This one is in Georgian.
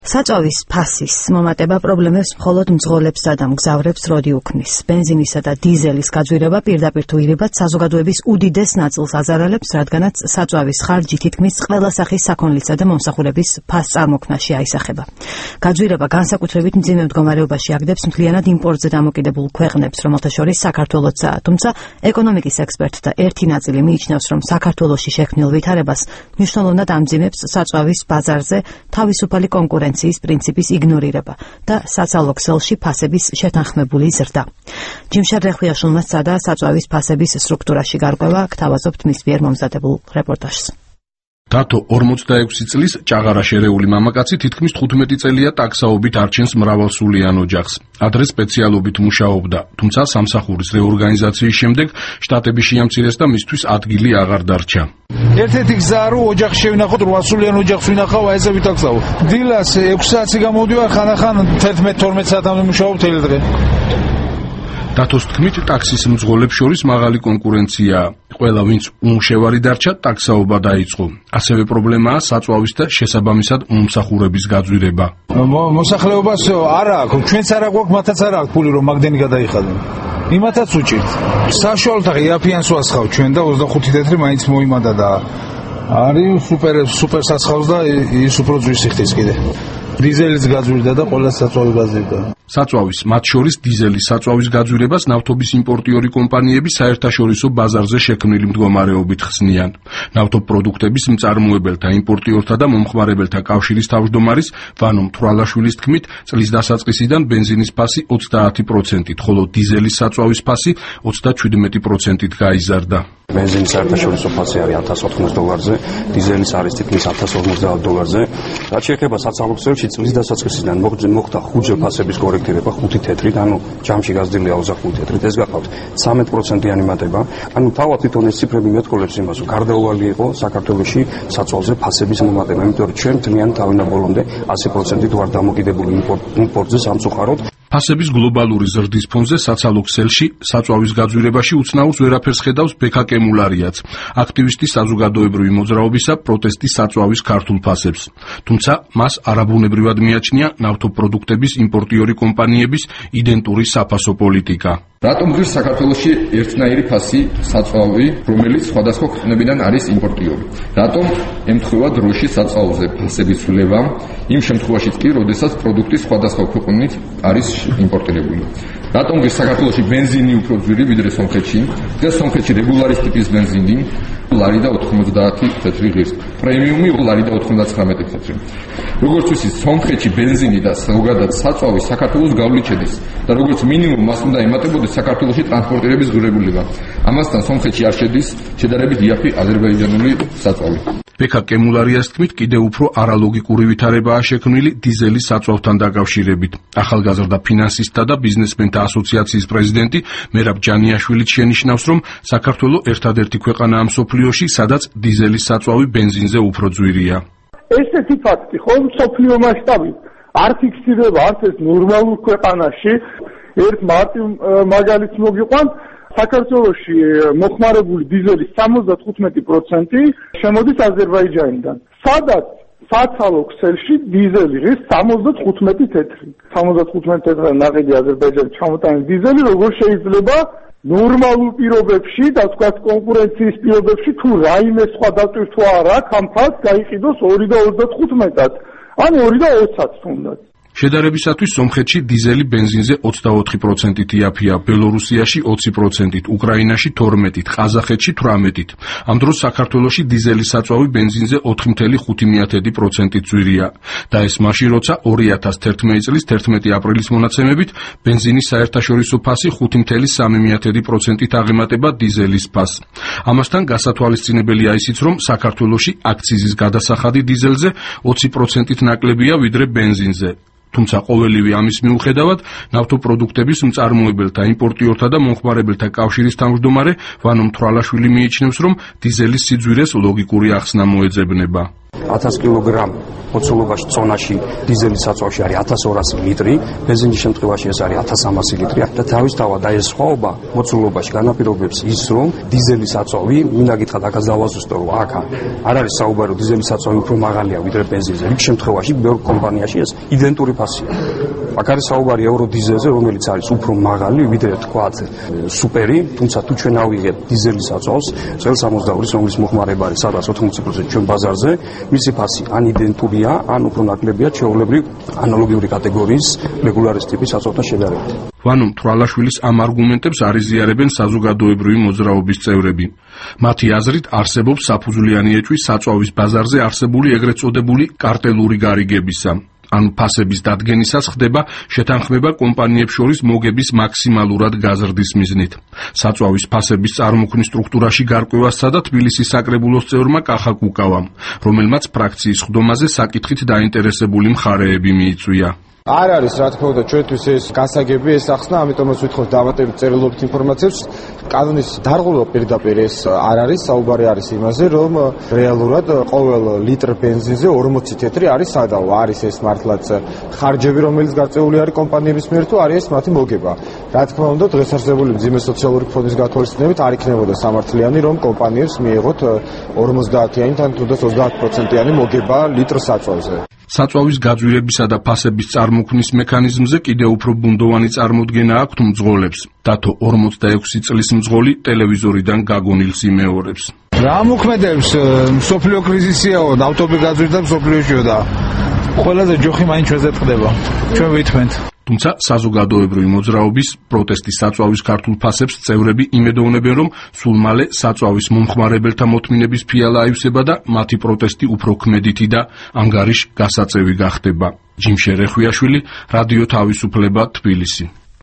საწავის ფასის მომატება პრობლემებს მხოლოდ მძღოლებსა და მგზავრებს როდი უქმნის. ბენზინისა და დიზელის გაძვირება პირდაპირ თუ ირიბად საზოგადოების უდიდეს ნაწილს აზარალებს, რადგანაც საწავის ხარჯი თითქმის ყველა სახის საქონლისა და მომსახურების ფასწარმოქმნაში აისახება. გაძვირება განსაკუთრებით მძიმე მდგომარეობაში აგდებს მთლიანად იმპორტზე დამოკიდებულ ქვეყნებს, რომელთა შორის საქართველოცაა. თუმცა ეკონომიკის ექსპერტთა ერთი ნაწილი მიიჩნევს, რომ საქართველოში შექმნილ ვითარებას მნიშვნელოვნად ამძიმებს საწავის ბაზარზე თავისუფალი კონკურენცია პრინციპის იგნორირება და საცალო ქსელში ფასების შეთანხმებული ზრდა. ჯიმშარ რეხვიაშვილმა სცადა საწავის ფასების სტრუქტურაში გარკვევა, გთავაზობთ მის მიერ მომზადებულ რეპორტაჟს. დათო 46 წლის ჭაღარა შერეული მამაკაცი თითქმის 15 წელია ტაქსაობით არჩენს მრავალსულიან ოჯახს. ადრე სპეციალობით მუშაობდა, თუმცა სამსახურის რეორგანიზაციის შემდეგ შტატები შეამცირეს და მისთვის ადგილი აღარ დარჩა. ერთ-ერთი გზაა რომ ოჯახი შევინახოთ, 800-იან ოჯახს ვინახავ, აი ესე ვიტაქსავ. დილას 6 საათი გამოვდივარ, ხანახან 11-12 საათამდე მუშაობ თელი დღე. დათოს თქმით, ტაქსის მძღოლებს შორის მაღალი კონკურენციაა. ყველა ვინც უმუშევარი დარჩა, ტაქსაობა დაიწყო. ასევე პრობლემაა საწვავის და შესაბამისად მომსახურების გაძვირება. მოსახლეობას არ აქვს, ჩვენც არ აქვს, მათაც არ აქვს ფული რომ მაგდენი გადაიხადონ. იმათაც უჭირთ. საშუალოთაღ იაფიანს ვასხავ ჩვენ და 25 თეთრი მაინც მოიმადა და არის სუპერ სასხავს და ის უფრო ძვირს იხდის კიდე. დიზელის გაძვირდა და ყველა საწვავი გაძვირდა. საწვავის, მათ შორის დიზელის საწვავის გაძვირებას ნავთობის იმპორტიორი კომპანიები საერთაშორისო ბაზარზე შექმნილი მდგომარეობით ხსნიან. ნავთობპროდუქტების მწარმოებელთა, იმპორტიორთა და მომხმარებელთა კავშირის თავმჯდომარის ვანო მთვრალაშვილის თქმით, წლის დასაწყისიდან ბენზინის ფასი 30%-ით, ხოლო დიზელის საწვავის ფასი 37%-ით გაიზარდა. ბენზინის საერთაშორისო ფასი არის $1080-ზე, დიზელის არის თითქმის $1050-ზე. რაც შეეხება საწავო ქსელში, წლის დასაწყისიდან მოხდა ხუთჯერ ფასების კორექტირება 5 თეთრით, ანუ ჯამში გაზრდილი აუზა 5 თეთრით, ეს გახავთ 13%-იანი მატება. ანუ თავად თვითონ ეს ციფრები მეტყოლებს იმას, რომ გარდაუვალი იყო საქართველოში საწავზე ფასების მომატება, იმიტომ რომ ჩვენ მთლიან თავიდან ბოლომდე 100%-ით ვარ დამოკიდებული იმპორტზე სამწუხაროდ. ფასების გლობალური ზრდის ფონზე საცალო ქსელში საწვავის გაძვირებაში უცნაურს ვერაფერს ხედავს ბექა კემულარიაც, აქტივისტი საზოგადოებრივი მოძრაობისა პროტესტის საწვავის ქართულ ფასებს. თუმცა მას არაბუნებრივად მიაჩნია ნავთობპროდუქტების იმპორტიორი კომპანიების იდენტური საფასო პოლიტიკა. რატომ ღირს საქართველოში ერთნაირი ფასი საწვავი, რომელიც სხვადასხვა ქვეყნებიდან არის იმპორტიორი? რატომ ემთხვევა დროში საწვავზე ფასების ცვლილება, იმ შემთხვევაშიც კი, როდესაც პროდუქტი სხვადასხვა ქვეყნით არის იმპორტირებული? რატომ ღირს საქართველოში ბენზინი უფრო ძვირი ვიდრე სომხეთში? დღეს სომხეთში რეგულარის ტიპის ბენზინი ლარი და 90 თეთრი ღირს, პრემიუმი ლარი და 99 თეთრი. როგორც ვიცით, სომხეთში ბენზინი და ზოგადად საწვავი საქართველოს გავლით შედის და როგორც მინიმუმ მას უნდა ემატებოდეს საქართველოში ტრანსპორტირების ღირებულება. ამასთან სომხეთში არ შედის შედარებით იაფი აზერბაიჯანული საწვავი. ბექა კემულარიას თქმით, კიდევ უფრო არალოგიკური ვითარებაა შექმნილი დიზელის საწვავთან დაკავშირებით. ახალგაზრდა ფინანსისტთა და ბიზნესმენთა ასოციაციის პრეზიდენტი მერაბ ჯანიაშვილიც შენიშნავს, რომ საქართველო ერთადერთი ქვეყანაა მსოფლიოში, სადაც დიზელის საწვავი ბენზინზე უფრო ძვირია. ესეთი ფაქტი ხომ მსოფლიო მასშტაბით არ ფიქსირდება არც ეს ნორმალურ ქვეყანაში. ერთ მარტივ მაგალითს მოგიყვანთ, საქართველოში მოხმარებული დიზელის 75% შემოდის აზერბაიჯანიდან, სადაც საცალო ქსელში დიზელი ღირს 75 თეთრი. 75 თეთრი ნაყიდი აზერბაიჯანის ჩამოტანილი დიზელი როგორ შეიძლება ნორმალურ პირობებში და თქვათ კონკურენციის პირობებში თუ რაიმე სხვა დატვირთვა არ აქვს, ამ ფასს გაიყიდოს 2.35-ად, ან 2.20-ად თუნდაც. შედარებისათვის სომხეთში დიზელი ბენზინზე 24%-ით იაფია, ბელორუსიაში 20%-ით, უკრაინაში 12%-ით, ყაზახეთში 18%-ით. ამ დროს საქართველოში დიზელის საწვავი ბენზინზე 4.5%-ით ძვირია. და ეს მაშინ, როცა 2011 წლის 11 აპრილის მონაცემებით ბენზინის საერთაშორისო ფასი 5.3%-ით აღემატება დიზელის ფასს. ამასთან გასათვალისწინებელია ისიც, რომ საქართველოში აქციზის გადასახადი დიზელზე 20%-ით ნაკლებია ვიდრე ბენზინზე. თუმცა ყოველივე ამის მიუხედავად, ნავთობპროდუქტების მწარმოებელთა, იმპორტიორთა და მომხმარებელთა კავშირის თავმჯდომარე ვანო მთვრალაშვილი მიიჩნევს, რომ დიზელის სიძვირეს ლოგიკური ახსნა მოეძებნება. 1000 კილოგრამ მოცულობაში წონაში დიზელის საწვავში არის 1200 ლიტრი, ბენზინის შემთხვევაში ეს არის 1300 ლიტრი და თავისთავად ეს სხვაობა მოცულობაში განაპირობებს ის, რომ დიზელის საწვავი, მინდა გითხრათ, აქაც დავაზუსტო, რომ აქ არ არის საუბარი, რომ დიზელის საწვავი უფრო მაღალია ვიდრე ბენზინზე. იქ შემთხვევაში ბევრ კომპანიაში ეს იდენტური ფასია. აქ არის საუბარი ევრო დიზელზე, რომელიც არის უფრო მაღალი ვიდრე თქვათ სუპერი, თუმცა თუ ჩვენ ავიღებთ დიზელის საწვავს, წელს 62-ის, რომლის მოხმარება არის სადღაც 80% ჩვენ ბაზარზე, მისი ფასი ან იდენტურია, ან უფრო ნაკლებია ჩვეულებრივ ანალოგიური კატეგორიის რეგულარის ტიპის საწვავთან შედარებით. ვანო თვალაშვილის ამ არგუმენტებს არიზიარებენ საზოგადოებრივი მოძრაობის წევრები. მათი აზრით არსებობს საფუძვლიანი ეჭვი საწვავის ბაზარზე არსებული ეგრეთ წოდებული კარტელური გარიგებისა. ან ფასების დადგენისას ხდება შეთანხმება კომპანიებს შორის მოგების მაქსიმალურად გაზრდის მიზნით. საწვავის ფასების წარმოქმნის სტრუქტურაში გარკვევას სცადა თბილისის საკრებულოს წევრმა კახა კუკავამ, რომელმაც ფრაქციის ხდომაზე საკითხით დაინტერესებული მხარეები მიიწვია. არ არის რა თქმა უნდა ჩვენთვის ეს გასაგები ეს ახსნა, ამიტომაც ვითხოვთ დავატებით წერილობით ინფორმაციებს. კანონის დარღვევა პირდაპირ ეს არ არის, საუბარი არის იმაზე, რომ რეალურად ყოველ ლიტრ ბენზინზე 40 თეთრი არის სადავო. არის ეს მართლაც ხარჯები, რომელიც გარწეული არის კომპანიების მიერ, თუ არის ეს მათი მოგება. რა თქმა უნდა, დღეს არსებული მძიმე სოციალური ფონის გათვალისწინებით არ იქნებოდა სამართლიანი, რომ კომპანიებს მიიღოთ 50-იანი თან თუნდაც 30%-იანი მოგება ლიტრ საწვავზე. საწვავის გაძვირებისა და ფასების წარმოქმნის მექანიზმზე კიდევ უფრო ბუნდოვანი წარმოდგენა აქვთ მძღოლებს. დათო 46 წლის მძღოლი ტელევიზორიდან გაგონილს იმეორებს. რა მოქმედებს მსოფლიო კრიზისიაო, ავტობი გაძვირდა მსოფლიოშიო და ყველაზე ჯოხი მაინც ჩვენზე ტყდება. ჩვენ ვითმენთ. თუმცა საზოგადოებრივი მოძრაობის პროტესტის საწვავის ქართულ ფასებს წევრები იმედოვნებენ, რომ სულ მალე საწვავის მომხმარებელთა მოთმინების ფიალა აივსება და მათი პროტესტი უფრო ქმედითი და ანგარიშ გასაწევი გახდება. ჯიმშე რეხვიაშვილი, რადიო თავისუფლება, თბილისი.